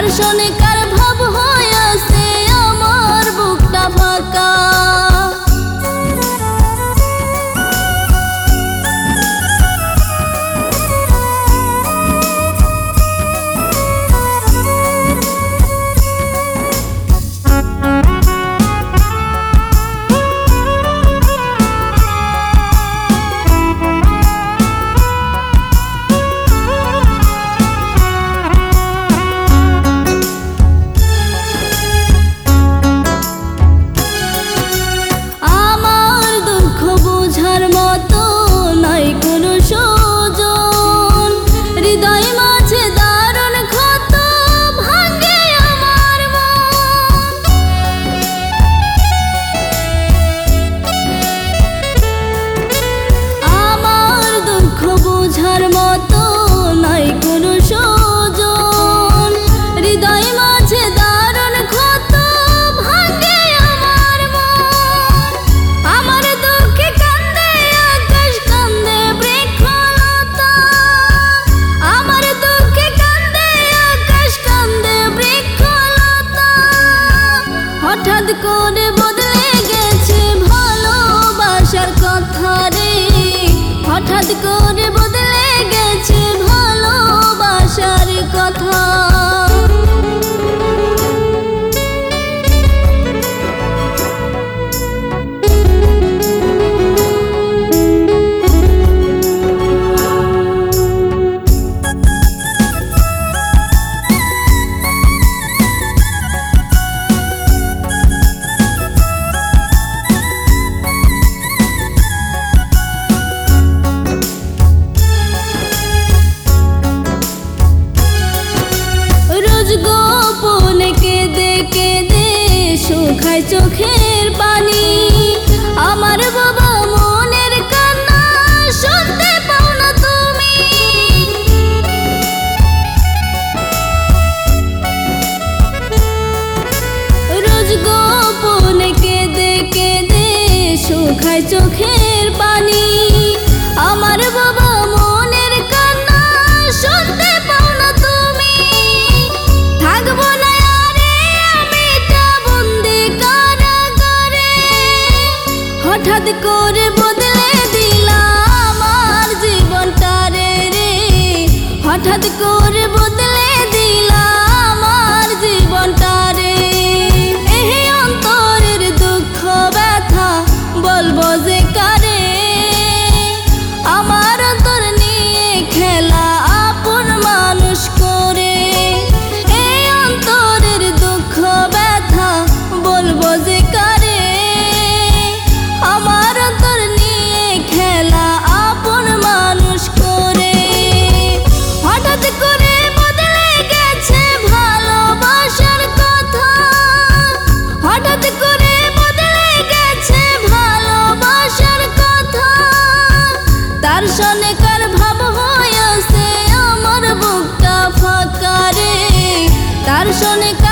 শনিকার ভাব হয়ে আছে আমার বুকটা ফাঁকা। হঠাৎ করে বদলে গেছে ভালোবাসার কথা রে, হঠাৎ করে বদলে গেছে ভালোবাসার কথা। গোপনে কেঁদে কেঁদে শুকায় চোখের পানি, আমার বাবা মনের কান্না শুনতে পাও না তুমি। রোজ গোপনে কেঁদে কেঁদে শুকায় চোখের পানি, আমার বাবা মনের কান্না শুনতে পাও না তুমি। থাকবো না আরে আমি বন্দি কারাগারে, হঠাৎ করে বদলে দিলা আমার জীবনটা রে, হঠাৎ করে বদলে দিলা আমার জীবনটা রে। এই অন্তরের দুঃখ ব্যথা বলবো যে কারে, আমার অন্তর নিয়ে খেলা আপন মানুষ করে। এই অন্তরের দুঃখ ব্যথা বলবো যে কারে, আমার অন্তর নিয়ে খেলা আপন মানুষ করে। হঠাৎ করে বদলে গেছে ভালোবাসার কথা, হঠাৎ করে বদলে গেছে ভালোবাসার কথা। তার শনিকার ভাব হয়ে আছে আমার বুকটা ফাঁকা রে, তার শনিকার